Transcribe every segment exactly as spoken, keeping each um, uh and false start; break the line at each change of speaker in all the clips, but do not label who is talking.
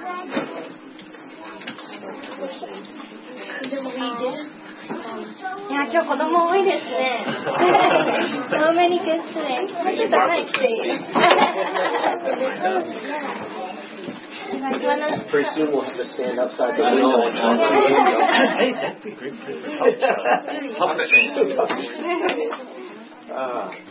いや、今日子供多いですね。So many kids today. ちょっと早くていい。
Pretty soon we'll have to stand outside the window and talk to the window.
Hey, that'd be great for
uh,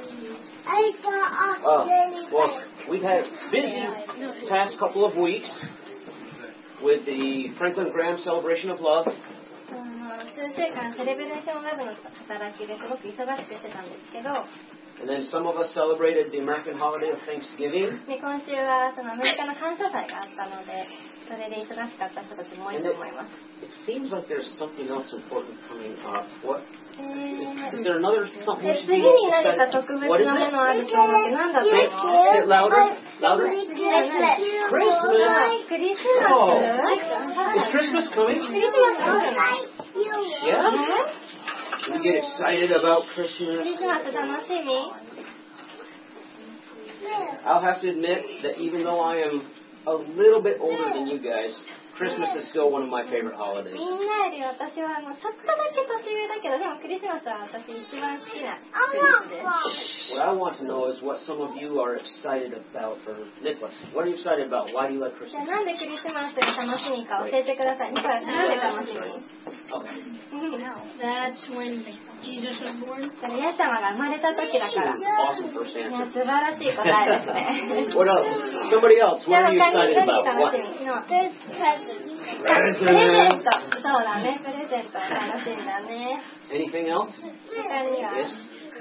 uh, well, we've had busy past couple of weeks with the Franklin Graham Celebration of Love.
数週間セレブレーションラブの働きですごく忙しくしてたんですけど、
And then some of us celebrated the American holiday of Thanksgiving.
で今週はそのアメリカの感謝祭があったので、それで忙しかった人たちも多いと思います。
It seems like there's something else important coming up. What?
え
Is
ー
there another something?
え
we should
次
be
に何
excited?
か特別
What is
なも
it?
のあると思って何だったの？
Say it louder. Louder.
Christmas.
Christmas.
クリスマス。
Oh. Is Christmas coming?
クリスマスあるの？
Yeah. We get excited about
クリ
Christmas.
スマス楽しみ。
I'll have to admit that even though I am a little bit older than you guys, Christmas is still one of my favorite holidays.
みんなより私はもうちょっとだけ年上だけど、でもクリスマスは私一番好きなクリスです。
What I want to know is what some of you are excited about. For Nicholas, what are you excited about? Why do you like
じゃ
Christmas?
あなんでクリスマスが楽しみか教えてください。ニコラスなんで楽しみ？
Okay.
That's when Jesus was born.
それイエス様が生まれた時だから。
Awesome first
いや
answer.
素晴らしい答えですね。
What else? Somebody else.
じゃ
What
あ
are you
他に
excited
何
about?
楽
What?
しみの？プレゼント。そうだね。プレゼント楽しいんだね。
Anything else?
他には？
Yes.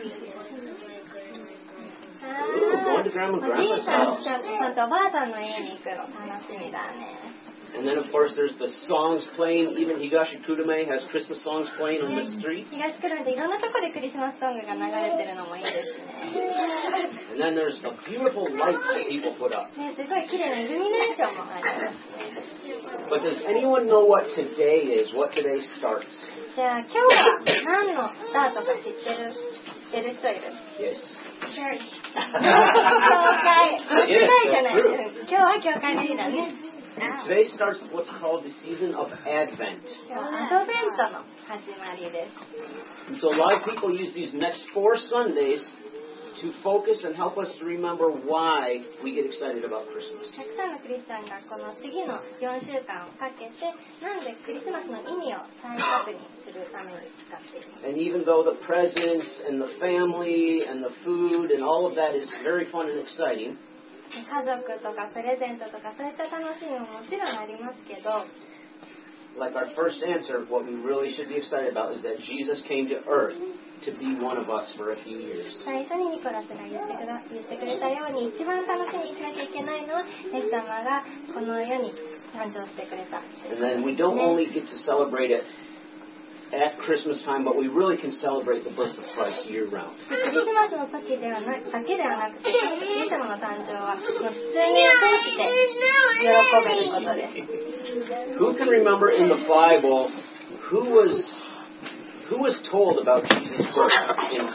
あ
Ooh, going to
ー
Grandma
お
and
じ
Grandma's
いさん
house.
ちゃんとおばあさんの家に行くの楽しみだね。
And then, of course, there's the songs playing. Even Higashi Kurume has Christmas songs playing on the streets.
東久留米でいろんなところでクリスマスソングが流れてるのもいいですね。
And then there's the beautiful lights that people put up.
ね、すごい綺麗なイルミネーションもある。
But does anyone know what today is? What today starts?
じゃあ今日は何のスタートか知ってる知ってる人いる？
Yes.
教会。教会じゃない。今日は教会の日だね。
Today starts what's called the season of Advent.
今日はアドベントの始まりです。
And so a lot of people use these next four Sundays to focus and help us to remember why we get excited about Christmas.
たくさんのクリスチャンがこの次のよんしゅうかんをかけて、なんでクリスマスの意味を再確認するために使っています。
And even though the presents and the family and the food and all of that is very fun and exciting,
家族とかプレゼントとかそういった楽しみももちろんありますけど、
like our first answer, what we really should be excited about is that Jesus came to earth to be one of us for a few years.
最初にニコラスが言ってくだ言ってくれたように、一番楽しみにしなきゃいけないのは、イエス様がこの世に誕生してくれた。
And then we don't only get to celebrate it at Christmas time, but we really can celebrate the birth of Christ year round.
クリスマスの時ではなだけではなくて、イエス様の誕生はもう普通に通して喜べることです。
Who can remember in the Bible who was who was told about Jesus' birth? In,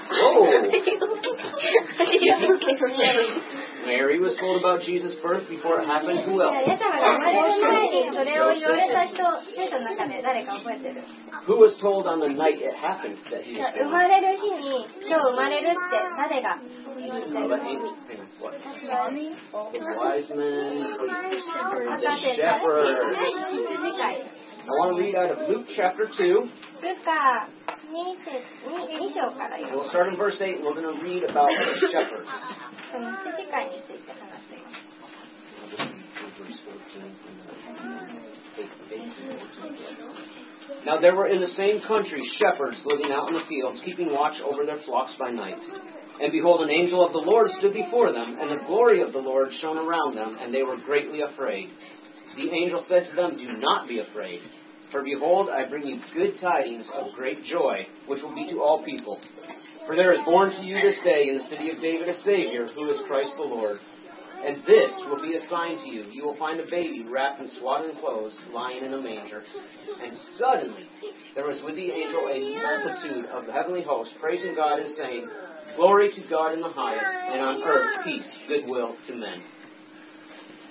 oh, Mary was told about Jesus' birth before it happened. Who
イ
else?
エス様が生まれる前にそれを言われた人、聖書の中で誰か覚えてる？
Who was told on the night it happened that he
生
was
ま
born?
れる日に今日生まれるって誰が言ってる？
Oh, the angel. Hang on, what? The wise men, the
博士たち、
shepherds.
羊飼い。
I want to read out of Luke chapter two.
ルカに章から読む。
We'll start in verse eight, and we're going to read about the shepherds.
その羊飼いについて話しています。
Now there were in the same country shepherds living out in the fields, keeping watch over their flocks by night. And behold, an angel of the Lord stood before them, and the glory of the Lord shone around them, and they were greatly afraid. The angel said to them, "Do not be afraid, for behold, I bring you good tidings of great joy, which will be to all people. For there is born to you this day in the city of David a Savior, who is Christ the Lord. And this will be a sign to you. You will find a baby wrapped in swaddling clothes, lying in a manger." And suddenly there was with the angel a multitude of the heavenly host, praising God and saying, "Glory to God in the highest, and on earth peace, goodwill to men."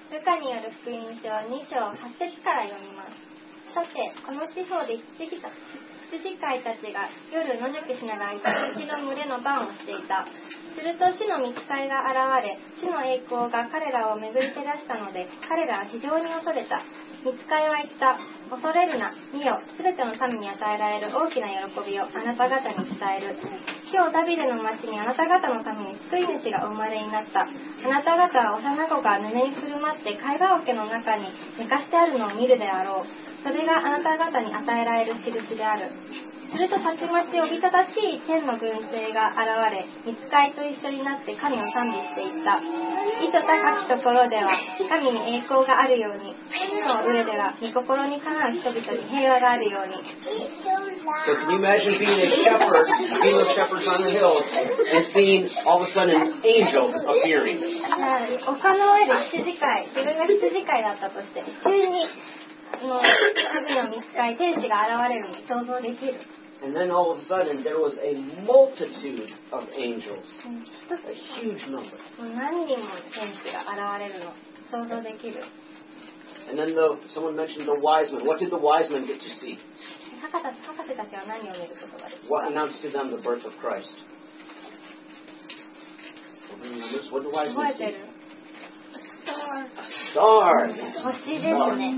ルカによる福音書に章はち節から読みます。さて、この地方で羊た羊飼いたちが夜野宿しながら羊の群れの番をしていた。すると主の御使いが現れ、主の栄光が彼らを巡り照らしたので、彼らは非常に恐れた。御使いは言った。恐れるな。見よ、すべての民に与えられる大きな喜びをあなた方に伝える。今日ダビデの町にあなた方のために救い主がお生まれになった。あなた方は幼子が濡れにくるまって貝羽桶の中に寝かしてあるのを見るであろう。それがあなた方に与えられる印である。するとたちまちおびただしい天の軍勢が現れ、御使いと一緒になって神を賛美していった。意図高きところでは神に栄光があるように、地の上では御心にかなう人々に平和があるように。
So can you imagine being a shepherd, being with shepherds on the hills, and seeing all of a sudden an angel appearing?
丘の上で羊飼い、自分が羊飼いだったとして、急にもう神の御使い、天使が現れるのを想像できる。
And then all of a sudden there was a multitude of angels, a huge number.
何人も天使が現れるのを想像できる。
And then the, someone mentioned the wise men. What did the wise men get to see?
博士博士たちは何を見ることができる？
What announced to them the birth of Christ? What did the wise
覚
men
えて
see?
る？
Star.
星ですね。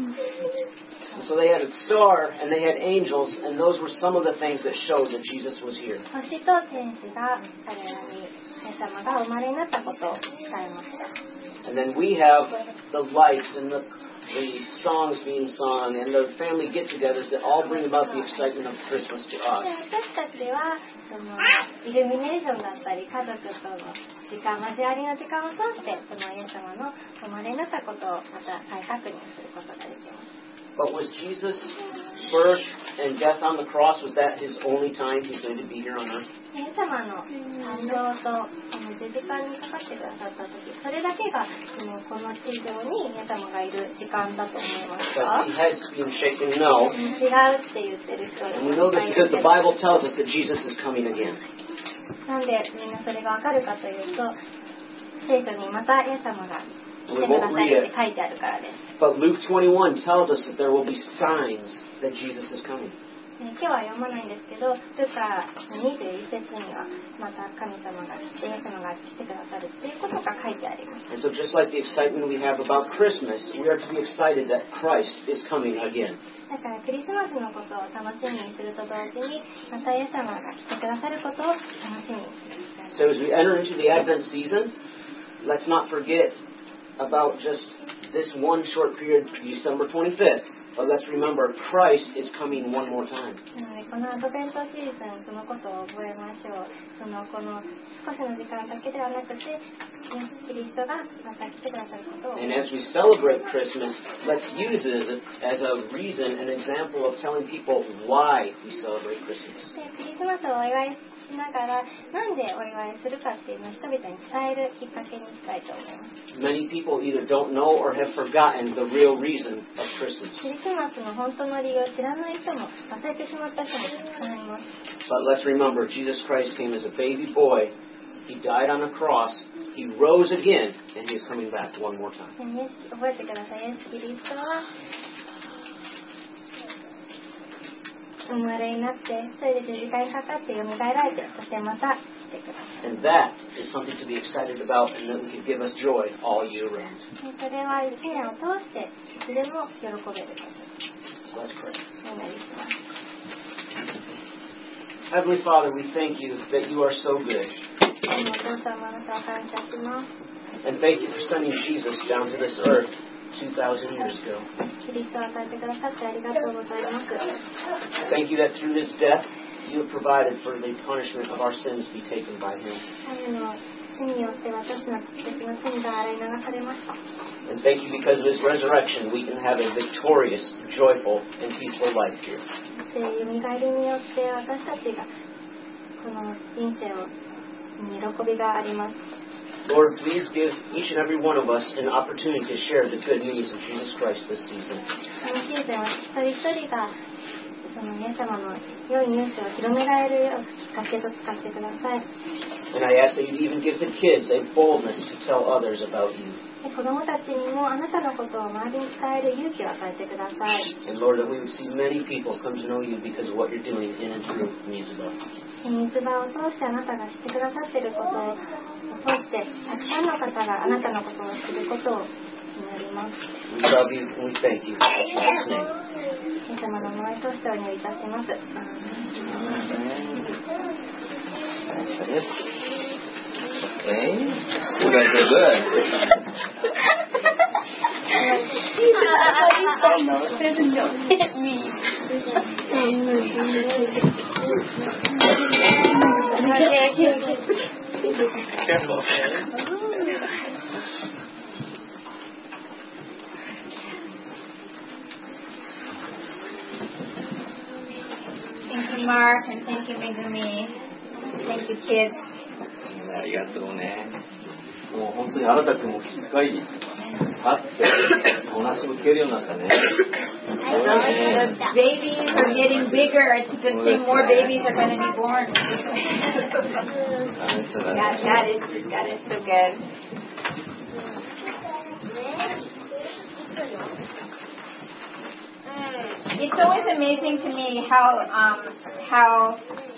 So they had a star and they had angels, and those were some of the things that showed that Jesus was here.
星と天使が彼らにイエス様がお生まれになったことを伝えました。
And then we have the lights and the, the songs being sung and the family get-togethers that all bring about the excitement of Christmas to us.
私たちはそのイルミネーションだったり家族との時間、交わりの時間を通してそのイエス様のお生まれになったことをまた再確認することができます。
But was Jesus' birth and death on the cross, was that his only time he's going to be here on earth?
イエス様の誕生とこの十字架にかかってくださった時、それだけがこのこの地上にイエス様がいる時間だと思いますか？
But he has been shaken, no.
違うって言ってる人
And we know this because the Bible tells us that Jesus is coming again.
なんでみんなそれがわかるかというと、聖書にまたイエス様が来てくださいって書いてあるからです。
But Luke twenty-one tells us that there will be signs that Jesus is coming.
今日は読まないんですけど、ルカにじゅういち節にはまた神様が来て、イエス様が来てくださるっていうことが書いてあります。
And so just like the excitement we have about Christmas, we are to be excited that Christ is coming again.
だからクリスマスのことを楽しみにすると同時に、またイエス様が来てくださることを楽しみにする。
So as we enter into the Advent season, let's not forget about just this one short period, December twenty-fifth. But let's remember, Christ is coming one more time.
このアドベントシーズン、そのことを覚えましょう。そのこの少しの時間だけではなくて、キリストがまた来てくださることを。
And as we celebrate Christmas, let's use it as a, as a reason, an example of telling people why we celebrate Christmas.
で、クリスマスをお祝いしながら、なんでお祝いするかっていうのを人々に伝えるきっかけにしたいと思います。
Many people either don't know or have forgotten the real reason of Christmas.
クリスマスの本当の理由を知らない人も忘れてしまった人もたくさんいます。
But let's remember, Jesus Christ came as a baby boy. He died on a cross. He rose again, and He is coming back one more time.
覚えてください。イエス・キリストはお生まれになって、それで十字架にかかって蘇られて、そしてまた来てください。
And that is something to be excited about, and that can give us joy all year round.
それは一年を通していつでも喜べることです。
So let's pray.
お願いします。
Heavenly Father, we thank you that you are so good.
お父様の感謝します。
And thank you for sending Jesus down to this earth two thousand years ago.
キリストを与えてくださってありがとうございます。
Thank you that through his death, you have provided for the punishment of our sins to be taken by him.
神の罪によって私の私の罪が洗い流されました。
And thank you because of his resurrection, we can have a victorious, joyful, and peaceful life here.
そして、よみがえりによって私たちがこの人生をに喜びがあります。
Lord, please give each and every one of us an opportunity to share the good news of Jesus Christ this season.
このシーズンは一人一人がそのイエス様の良いニュースを広められるようきっかけと使ってください。
And I ask that you even give the kids a boldness to tell others about you.
子供たちにもあなたのことを周りに伝える勇気を与えてください。
And Lord, that we would see many people come to know you because of what you're doing in and through Mizubah.
水場を通してあなたが知ってくださっていることを通してたくさんの方があなたのことを知ることを祈ります。
We love you and we thank you. In Jesus' name.
イエス様の名前を通してお祈りいたします。
That's it. Okay. You guys are good.
Thank you, Mark, and thank you, Megumi. Thank you, kids.
ありがとうね。もう本当にあなたくんもしっかり会ってお話も聞けるようになったね。
The babies are getting bigger. It's a good thing more babies are going to be born. God, God is, God is so good. It's always amazing to me how um, how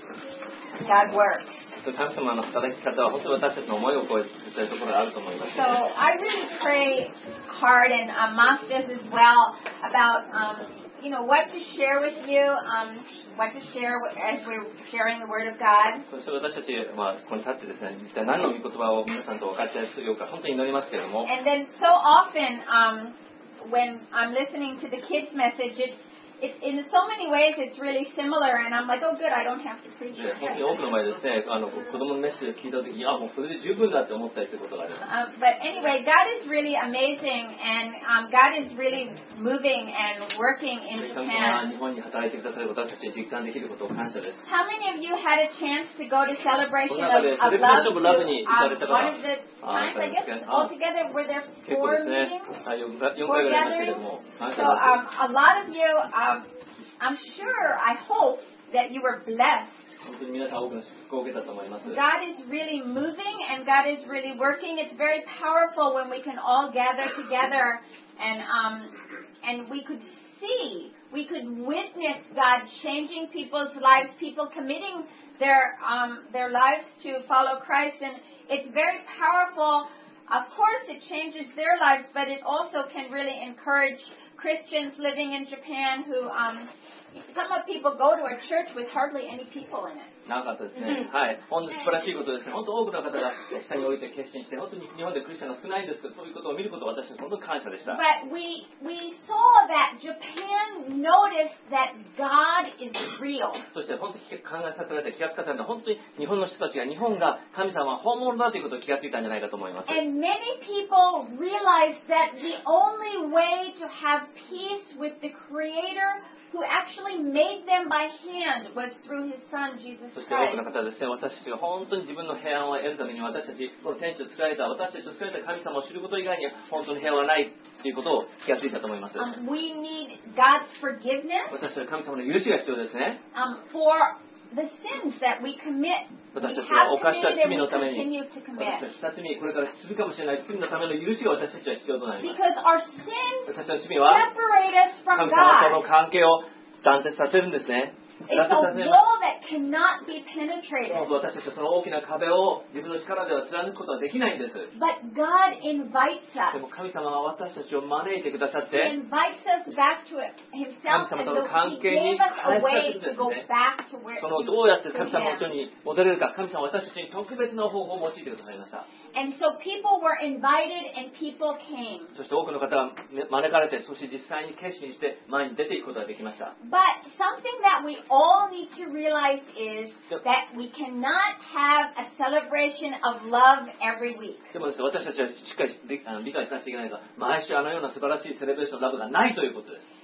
God works.
神様の働き方は本当に私たちの思いを超えているところがあると思います。
So I really pray hard, and um, Moss does as well, about um, you know what to share with you, um, what to share as we're sharing the Word of God.
そして私たち、まあ、ここに立ってですね、一体何の御言葉を皆さんと分かち合いするようか本当に祈りますけれども。
And then so often um, when I'm listening to the kids' message, it's It's, in so many ways, it's really similar, and I'm like, oh, good, I don't have to preach it.
本当に多くの場合ですね、あの子供のメッセージを聞いたときに、いや、もうそれで十分だって思ったりすることがあります。
Um, but anyway, God is really amazing, and um, God is really moving and working in
神様が
Japan.
日本に働いてくださる私たちに実感できることを感謝です。
How many of you had a chance to go to Celebration
Well,
of,
the
of
Celebration
Love?
of Love
To,
に行
um,
かれた方。
one of the times, I guess, altogether, were there
結構
four
ですね
meetings?
はい、よんかい
Four
ぐらいありましたけれど
gatherings?
も、感
So
謝です。
um, a lot of you, um, I'm sure, I hope that you were blessed.
本当に皆さん多くの祝福を受けたと思います。
God is really moving and God is really working. It's very powerful when we can all gather together and um, and we could see, we could witness God changing people's lives, people committing their um, their lives to follow Christ, and it's very powerful. Of course, it changes their lives, but it also can really encourage Christians living in Japan who um, some of people go to a church with hardly any people in it.
なかったですね。はい。本当に素晴らしいことですね。本当多くの方が下に置いて決心して、本当に日本でクリスチャンが少ないんですけど、そういうことを見ることを私たち本当に感謝でした。
But we we saw that Japan noticed that God is real.
そして本当に考えさせられた気がつかされた本当に日本の人たちが日本が神様は本物だということを気がついたんじゃないかと思います。
And many people realized that the only way to have peace with the Creator who actually made them by hand was through His Son, Jesus
そして多く
Christ.
の方ですね、私たちが本当に自分の平安を得るために私たち、この天地を作られた私たちを作られた神様を知ること以外には本当に平和はないということを気がついたと思います。
Um, we need God's forgiveness
私たちは神様の許しが必要ですね。
um, for the sins that we commit. We
私たち
have
が犯した
committed
罪
and we
のために
continue to
私
commit.
たちした罪、これからするかもしれない罪のための許しが私たちは必要となります。
Because our sins
私たちの罪は
separate us
神
from
様との
God.
関係を断絶させるんですね。
It's
断
a
絶させ
wall
ます。
that cannot be penetrated.
私たちはその大きな壁を自分の力では貫くことはできないんです。
But God invites
で
us.
も神様は私たちを招いてくださっ
He
て、
invites us back to it Himself, and so He gave us a way to go back to where
その
to,
どうやって
to
神様の元
Him.
に戻れるか、神様は私たちに特別な方法を用いてくださいました。
And so people were invited and people came.
そして多くの方が招かれて、そして実際に決心して前に出ていくことができました。
But something that we all need to realize is that we cannot have a celebration of love every week.
でもですね、私たちはしっかりであの理解しなくちゃいけないのは、毎週あのような素晴らしいセレブレーションのラブがないということです。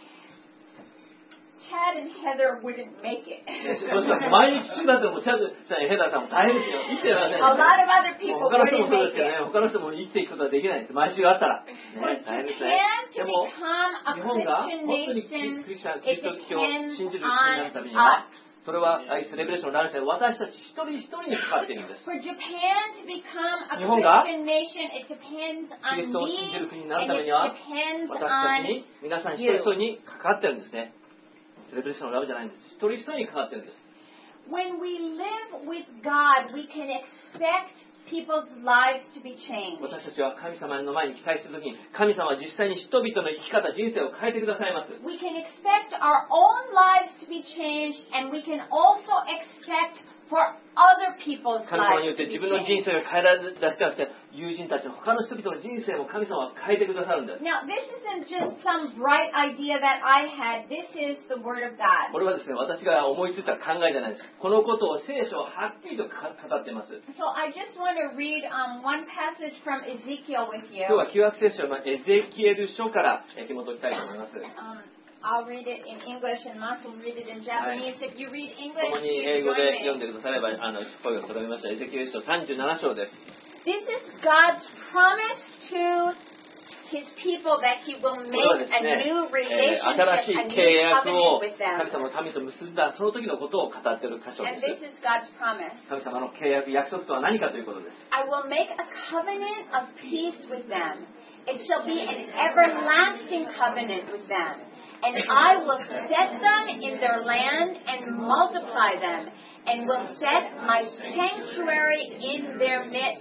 Chad and Heather wouldn't make it.
そしたら毎日週だってもチャドさんやヘダーさんも大変ですよ。生きてられない
A lot of other
も
people
う他の人も
wouldn't
そうで
make
すけどね、
it.
他の人も生きていくことはできないんです。毎週あったら。ね、
For
大変です
Japan
ね。
to
でも、
become a
日本が
Christian
本当に
nation,
クリスチャン、キリ
it
スト教を信じる
depends
国になるために
on
は、
us.
それはセレブレーションのランチで私たち一人一人にかかっているんです。
For Japan to become a
日本が
Christian nation, it depends
キリ
on
ストを信じ
me
る国になる
and
た
it
めには
depends
私たち
on
に皆さん一人一人にかかってるんですね。セレブレーションのラブじゃないんです。一人一人にかかってるんです。
When we live with God, we can expect people's lives to be changed.
私たちは神様の前に期待するときに神様は実際に人々の生き方、人生を変えてくださいます。
We can expect our own lives to be changed, and we can also expect for other people's
神様によ
lives
って
to be
自分の人
changed.
生が変えられるだけじゃなくて友人たち他の人々の人生も神様は変えてくださるんです。
Now, this isn't just some bright idea that I had. This is the Word of God.
これはですね、私が思いついた考えじゃないです。このことを聖書をはっきりと語っています。
So I just want to read um, one passage from Ezekiel with you.
今日は旧約聖書のエゼキエル書から紐解きたいと思います。
Um, I'll read it in English and Mas will read it in Japanese. If you read
共
English,
に
you
英語
join
で読ん
me.
でくださればあの声が届きました。エゼキエル書さんじゅうなな章です。
This is God's promise to His people that He will
こ
make
れはです
a
ね、
new
えー
relationship,
新しい
a
契
new
約を
covenant with
神
them.
様の民と結んだその時のことを語っている箇所
And
で
this
す。
is God's promise.
神様の契約、約束とは何かということです。
I will make a covenant of peace with them. It shall be an everlasting covenant with them. And I will set them in their land and multiply them, and will set my sanctuary in their midst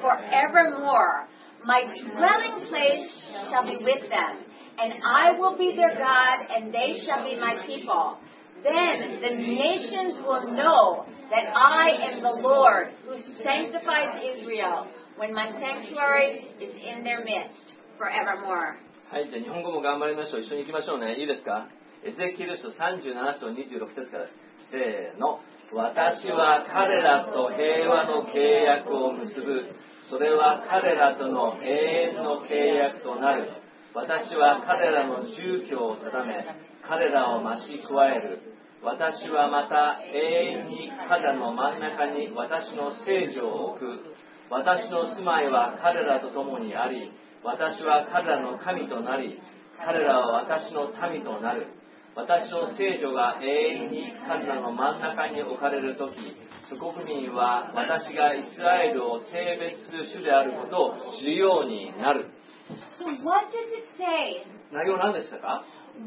forevermore. My dwelling place shall be with them, and I will be their God, and they shall be my people. Then the nations will know that I am the Lord who sanctifies Israel, when my sanctuary is in their midst forevermore.
はい、じゃあ日本語も頑張りましょう。一緒に行きましょうね。いいですか？エゼキエル書さんじゅうなな章にじゅうろく節からです。せーの。私は彼らと平和の契約を結ぶ。それは彼らとの永遠の契約となる。私は彼らの住居を定め、彼らを増し加える。私はまた永遠に彼らの真ん中に私の聖女を置く。私の住まいは彼らと共にあり、私は彼らの神となり、彼らは私の民となる。私の聖女が永遠に彼らの真ん中に置かれるとき、諸国民は私がイスラエルを性別する主であることを知るようになる。
So what does it say?
内容何でしたか？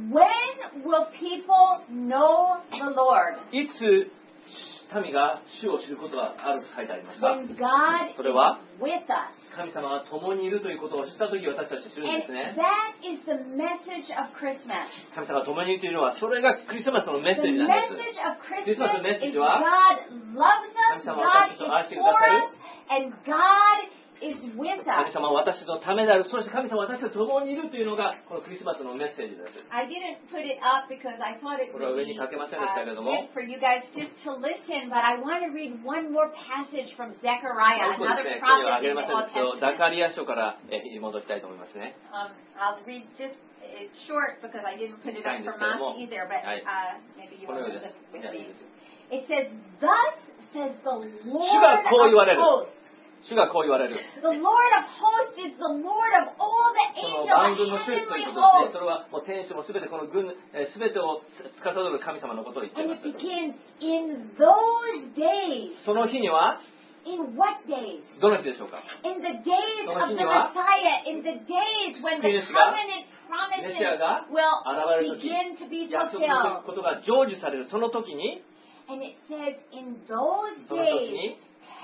When will people know the Lord?
いつ民が主を知ることがあると書いてありますか？
When God
それは
is with us.
神様が共にいるということを知ったとき私たち知るん
And
ですね。
that is the message of Christmas.
神様が共にいるというのはそれがクリスマスのメッ
The
セージなんです。
message of
Christmas
Christmas
のメッセー
is
ジは
God loves us,
神様は
God
私たちを愛して
is
くだ
for
さる。
us, and God is with
神
us.
様は私のためである。そして神様は私と共にいるというのがこのクリスマスのメッセージです。
I didn't put it up because I thought it
これは
would
上
be
に書けませんで
uh,
したけれども、
good for you guys just to listen, but I want to read one more passage from Zechariah,
そうで
another
すね、今日はあ
prophet
げ
in
ま
the
せん
Old
ですけど、
Testament.
ザカリア書からえ戻りたいと思いますね。
Um, I'll read just it's short because I didn't put it up for
Fine,
Mas either, but
Right.
uh, maybe you
この
will
よう
listen
です。
with
いやいい
me.
です。
It says, "Thus says the Lord
主がこう言われる。
of hosts."
主がこう言われる。
The Lord of hosts is the Lord of all the
その
angels,
万
the
軍の主という
heavenly
ことですね。
hosts.
それはもう天使もすべてこの軍、えー、すべてを司る神様のことを言ってい
And
ま
it
す。
begins in those days.
その日には
In what days?
どの日でしょうか？
In the days of the
その日には
Messiah, in the days when the
救い主が
covenant
メシア
promises
が
will
現れる時、
begin to be
約束する
fulfilled.
ことが成就されるその時に、
And it says, in those
その時
days,
に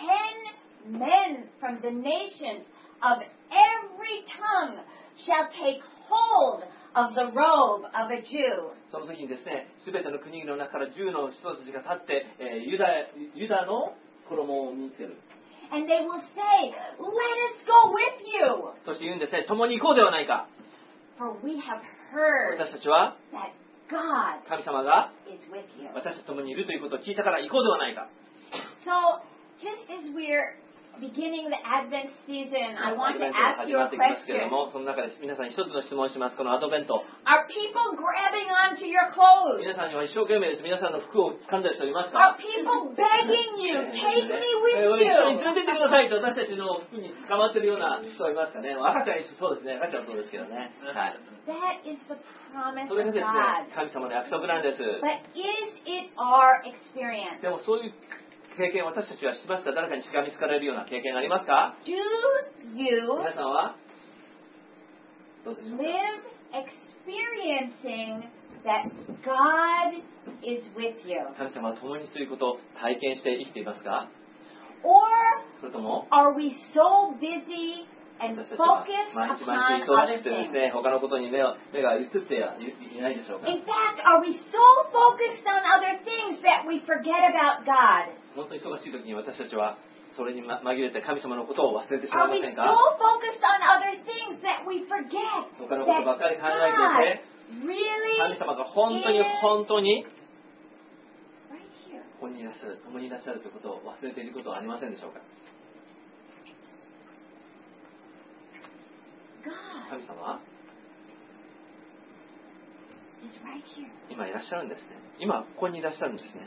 ten men from the nations of every tongue shall take hold of the robe of a Jew.
その時にですね、すべての国々の中からじゅうの人たちが立って、えーユダユダの衣を見せる。
And they will say, let us go with you.
そして言うんですね、共に行こうではないか。
For we have heard
私たちは
that God
神様が
is with you.
私たちと共にいるということを聞いたから行こうではないか。
So, just as we're beginning the Advent season, I
ア
want
ド
to
ベントが
ask
始
you
ま
a
ってきますけれど
question.
も、その中で皆さんに一つの質問をします。このアドベント。
Are people grabbing onto your clothes?
皆さんには一生懸命です。皆さんの服を掴んだりしておりますか？
Are people begging you, take me
えー
with
一緒に
you?
連れてってくださいと私たちの服に捕まってるような人はいますかね。赤ちゃんそうですね。赤ちゃんそうですけどね。はい。
That is the promise
それが
of
ですね、
God.
神様の約束なんです。
But is it our experience?
でもそういう経験を私たちはしますか？誰かにしがみつかれるような経験がありますか？
Do you
皆さんはどうでしょうか？
live experiencing that God is with you?
神様は共にということを体験して生きていますか？
Or
それとも
are we so busy and
私たちは
focused
毎日
upon
毎日忙
other
しくてです
things?
ね、他のことに目を目が移っていないでしょうか？
In fact, are we so focused on other things that we forget about God?
本当に忙しい時に私たちはそれに紛れて神様のことを忘れてしま
Are
いま
we
せん
so
か？
focused on other things that we forget
他のことばっかり考え
that
ていて
God really
神様が本当に
is
本当に
right here?
ここにいらっしゃる、共にいらっしゃるということを忘れていることはありませんでしょうか？
God
神様は
is right here.
今いらっしゃるんですね。今ここにいらっしゃるんですね。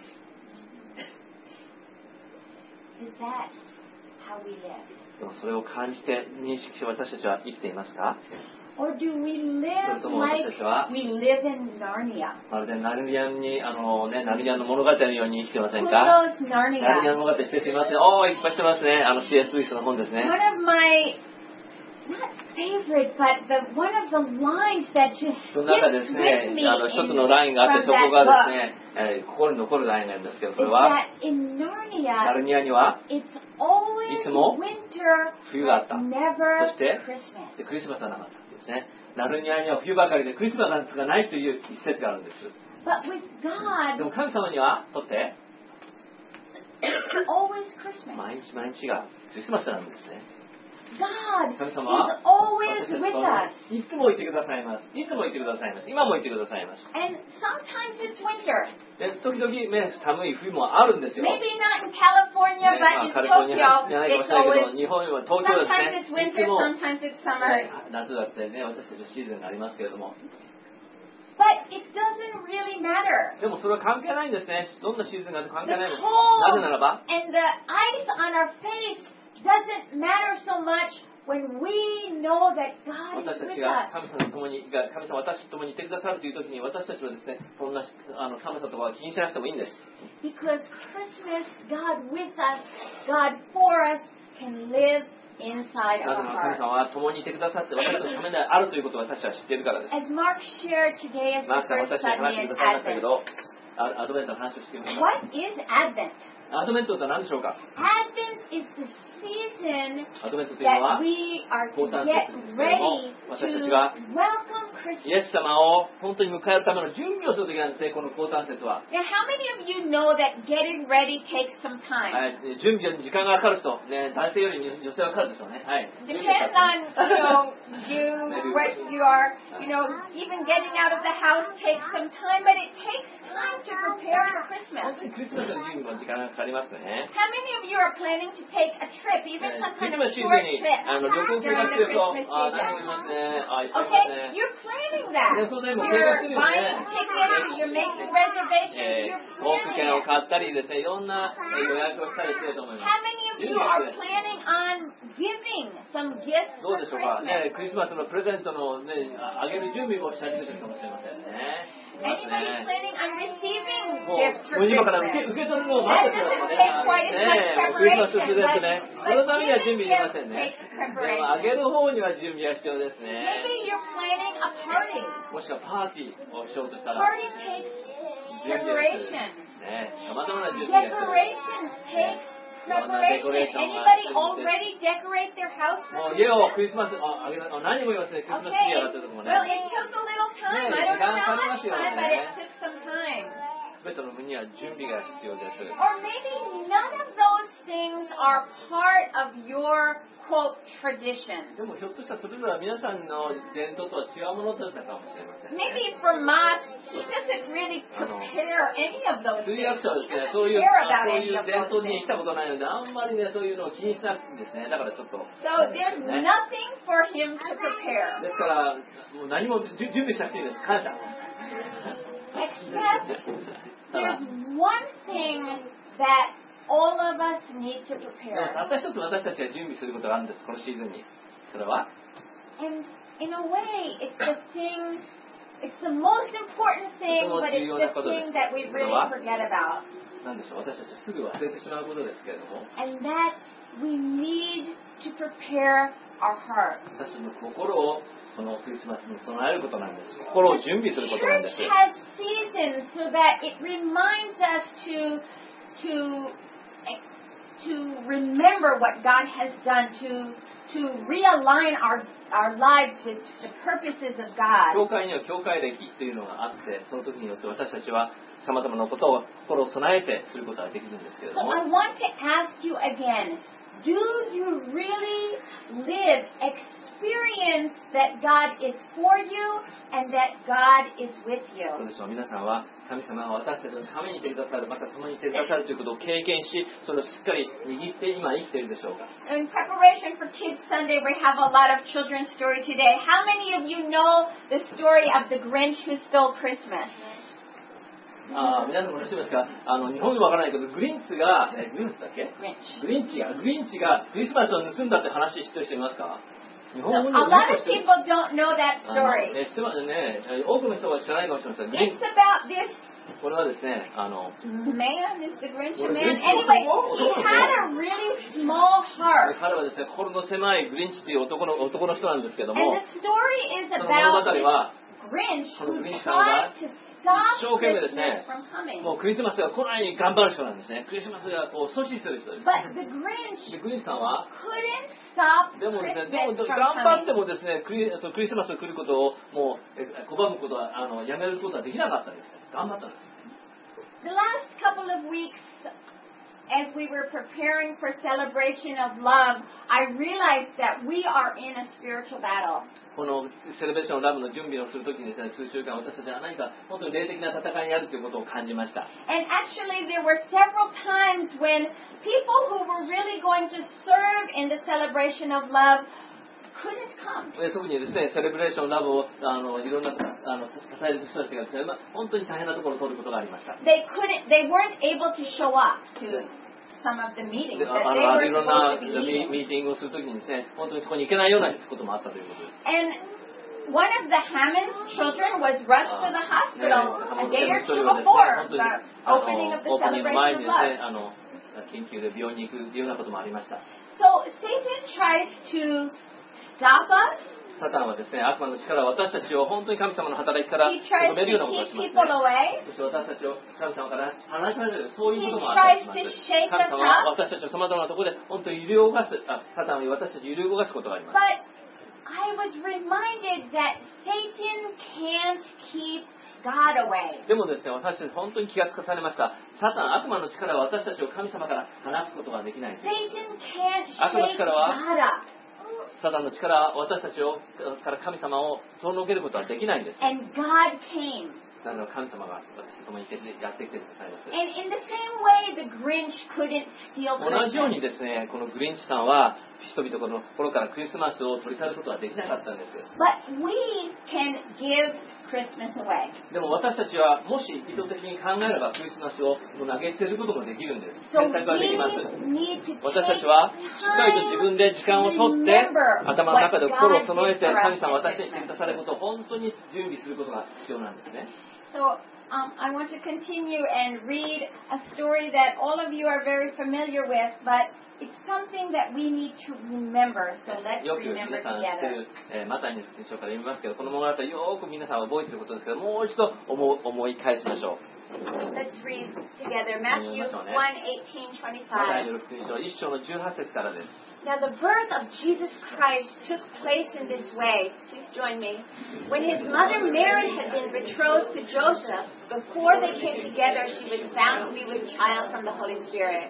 Is that how we live?
でもそれを感じて認識して私たちは生きていますか？
Or do we live
それとも私たちは
like we live in Narnia?
まるでナルニアンにあのねナルニアンの物語のように生きてません
Who
か？
knows
ナルニアン
Narnia?
の物語していますね。おーいっぱいしてますね。あの シーエス ルイスの本ですね。
One of my not favorite, but the one of the lines that just
その中で
sticks
ですね
with me
あの一
in,
つのラインがあって
from
そこ
that
がです
book
ね、えー心に残るラインがあるんですけど、そ
is
れは
that in
ナ
Narnia
ルニアには
it's always
いつも
winter
冬があった。
but never
そして
Christmas.
でクリスマスはなかったんですね。ナルニアには冬ばかりでクリスマスがないという一節があるんです。
But with
で
God
も神様にはとって
it's always Christmas.
毎日毎日がクリスマスなんですね。
God
神
is
様は
always
私たち
with
と
us.
いつもいてくださいます。いつもいてくださいます。今もいてくださいます。
And sometimes it's winter.
で時々ね寒い冬もあるんですよ。
Maybe not in California,
ね
but
まあ
in
カリフォルニア
Tokyo
じゃないかも
it's
しれないけ
always
ど、日本は東京です
sometimes it's
ね。い
winter,
つも
sometimes it's summer.
夏だってね、私たちのシーズンがありますけれども。
But it doesn't really matter.
でもそれは関係ないんですね。どんなシーズンがあって関係
The
ないの。
cold
なぜならば、
and the ice on our face doesn't matter so much when we know that God
私
is
た
with
ちが
us.
神様と共に、が神様私と共にいてくださるという時に、私たちはですね、そんなあの寒さとかは気にしなくてもいいんです。
Because Christmas, God with us, God for us, can live inside
なぜ
our
なら神
hearts.
様は共にいてくださって私たちのためであるということを私たちは知っているからです。
As Mark shared today as
マー
the
クさん
first
私たちに話して
Sunday
く
in
ださいましたけ
Advent.
ど、あアドベントの話をしてみましょう。
What is Advent?
アドベントとは何でしょうか？
Advent is the season
アドベントというの
that
は、
we are to
降誕
get
節ですけれども、
ready
私た
to
ちが
welcome
イ
Christmas.
エス様を本当に迎えるための準備をする時なんですね、この降誕節は。
Now, how many of you know that getting ready takes some
は
time?
い、準備に時間がかかる人、ね、男性より女性はかかるでしょうね。はい。
Depends on, you know, you, what you are, you know, even getting out of the house takes some time, but it takes time to prepare for
本
Christmas.
当にクリスマスの準備も時間がかかりますね。
How many of you are planning to take a trip, even
ね
some
クリ
kind
ス
of
マスシーズン
short
に
trip
あの旅行計画
during
す
the
ると、
Christmas
あ何もい
season?
ますね。あ、いっぱいいます
Okay,
ね。
you're planning that.
Yeah, so they will
You're
take us to
buying
it.
tickets, you're making
え
reservations,
ー、
you're
航空
planning
券を
it.
買ったりですね、いろんなえー予約をしたりしてると思いま
How
す。
many of you are planning on giving some gifts
ど
for
うでしょうか、
Christmas?
ね、クリスマスのプレゼントの、ね、ああげる準備もし始めてるかもしれませんね。います
Anybody
ね。
planning on receiving
も
gifts
う
for
もう今から受け
Christmas?
受け取るのを待ってくださいね。ねえ、クリスマスプレゼントね。そのためには準備いりませんね。でもあげる方には準備が必要ですね。
Maybe you're planning a party.
もしくはパーティーをしようとしたら、
Party takes
準備が必要です
preparation.
ね。さまざまな準備が必要です。
Decorations take preparation. Anybody already decorate their house
も
for
う家を
Christmas?
クリスマス、あ、あげなあ何人もいますね、クリスマスツ
Okay.
リー上がってるとこもね。
Well, it took a little time. I don't know how much time, but it took some time.
すべての分には準備が必要です。
Or maybe none of those things are part of your quote tradition.
でもひょっとしたらそれらは皆さんの伝統とは違うものだったかもしれません、ね。
Maybe for Moss, he doesn't really prepare any of those
通
things.
訳者は
He
ですね、
doesn't
そういう、
care
あ
about
そうい
any
う
of
伝
those
統に
things.
したことないので、あんまりね、そういうのを気にしなくてですね、だからちょっと。
So there's nothing for him to prepare.
ですから、もう何も準準備しなくていいです。感謝。
Except
ただ、
there's one thing that all of us need to
でも
prepare.
たった一つ私たちが準備することがあるんです、このシーズンに。それは
And in a way, it's the thing, it's the most important thing, but it's the thing that we really forget about.
何でしょう、私たちすぐ忘れてしまうことですけれども、
And that we need to prepare our heart.
私たちの心をこのクリスマスに備えることなんです。心を準備する
The
ことなん
church
です。
has seasons so that it reminds us to, to, to remember what God has done, to, to realign our, our lives with the purposes of
教
God.
会には教会歴というのがあって、その時によって私たちはさまざまなことを心を備えてすることができるんですけれ
So
ども、
I want to ask you again, do you really live, experience that God is for you and that God is with
ど
you?
うでしょう、皆さんは神様が私たちのためにいてくださる、また共にいてくださるということを経験し、それをしっかり握って今生きているでしょうか。
In preparation for Kids Sunday, we have a lot of children's story today. How many of you know the story of the Grinch who stole Christmas?
あ皆さんも知ってますか、あの日本語わからないけど、グリンツが、えグリンツだっけ
Grinch.
グリンチが、グリンチがクリスマスを盗んだって話知ってる人いますか？日
So
本語
a
にも
lot of people don't know that
あの
story.
え知ってますね。え多くの人が知らないかもしれません。グリン
It's about this
これはですね、あの
man, is the Grinch a
Well,
man?
Grinch-
Anyway,
oh,
he
oh,
had a really small heart.
彼はですね、心の狭いグリンチという男の男の人なんですけど
And
も、
the story is
その物
about
語
this
は
Grinch who
このグリンチさんが
tried to stop
一生懸命ですね、
Christmas from coming.
もうクリスマスが来ないように頑張る人なんですね。クリスマスがこう阻止する人です。
But the Grinch
でグリンチさんは
couldn't stop
でもですね、でも
Christmas
頑
from
張って
coming.
もですね、クリクリスマスが来ることをもうえ拒むことはあのやめることはできなかったんです。頑張ったんです。
The last couple of weeks, as we were preparing for celebration of love, I realized that we are in a spiritual battle.
このセレブレーションラブの準備をするときにですね、数週間私たちは何か本当に霊的な戦いにあるということを感じました。
And actually, there were several times when people who were really going to serve in the celebration of love couldn't come.
で特にですね、セレブレーションラブをあのいろんなあの支える人たちがですね、まあ、本当に大変なところを通ることがありました。
They couldn't, they weren't able to show up to some of the meetings
で
that
あ
they
の
were
いろんな
supposed to be
ミ
meeting.
ミーティングをするときにですね、本当にそこに行けないようなこともあったということです。
And one of the Hammond children was rushed to the
ね
hospital a day or
一人
two
はですね、
before
本当
the
にあの
opening of the
オープニング前
celebration
に
of
ですね、
love.
あの緊急で病院に行くというようなこともありました。
So Satan tries to stop us.
サタンはですね、悪魔の力は私たちを本当に神様の働きから
He tries
止めるような
to
ことをし
keep
ます、
people
ね。
away.
そして私たちを神様から離される、そういう
He
こともあったりし
tries
ま
to
す。
shake
神
us
様は
up.
私たちをさまざまなところで本当に揺り動かす、あサタンは私たちを揺り動かすことがあります。
But I was reminded that Satan can't keep God away.
でもですね、私たち本当に気がつかされました。サタン、悪魔の力は私たちを神様から離すことができないんです。
Satan can't
Ako
shake
nagkara wa?
God up.
サタンの力は私たちをから神様を遠のけることはできないんです。
And God came.
なので神様が私と共にいてやってきてくださいます。
And in the same way, the Grinch couldn't steal
同じよう
Christmas.
にですね、このグリンチさんは人々の心からクリスマスを取り去ることはできなかったんです。
But we can give Christmas away.
でも私たちはもし意図的に考えればクリスマスをもう投げ捨てることもできるんです。
So
選択ができます。
we need to
私た
take
ちはしっかりと自分で時間をとって頭の中で心を備えて神様私にしてくださることを本当に準備することが必要なんですね。
So um, I want to continue and read a story that all of you are very familiar with, but it's something that we need to remember. So let's
よく
remember
皆さん知ってる
together.
えーマタイの福音書から読みますけど、この物語よく皆さん覚えていることですけど、もう一度思う思い返しましょう。
Let's read together. Matthew one, eighteen,
マタイ
twenty-five.
の福音書一章のじゅうはち節からです。
Now the birth of Jesus Christ took place in this way. Please join me. When his mother Mary had been betrothed to Joseph, before they came together, she was found to be with child from the Holy Spirit.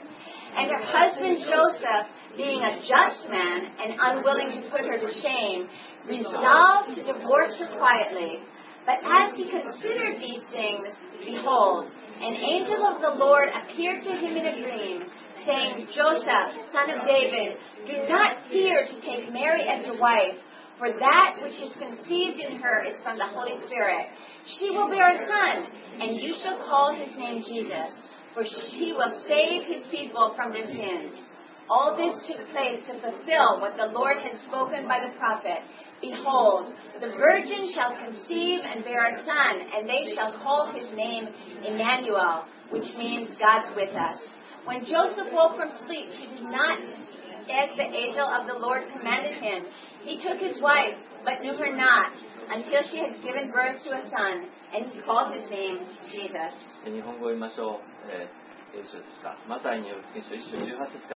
And her husband Joseph, being a just man and unwilling to put her to shame, resolved to divorce her quietly. But as he considered these things, behold, an angel of the Lord appeared to him in a dream, saying, Joseph, son of David, do not fear to take Mary as your wife, for that which is conceived in her is from the Holy Spirit. She will bear a son, and you shall call his name Jesus, for he will save his people from their sins. All this took place to fulfill what the Lord had spoken by the prophet. Behold, the virgin shall conceive and bear a son, and they shall call his name Emmanuel, which means God's with us. When Joseph woke from sleep, he did not, as the angel of the Lord commanded him. He took his wife, but knew her not, until she had given birth to a son, and he called his name Jesus.
日本語を言いましょう。えー、よろしいですか。マタイによる福音書いっ章じゅうはち節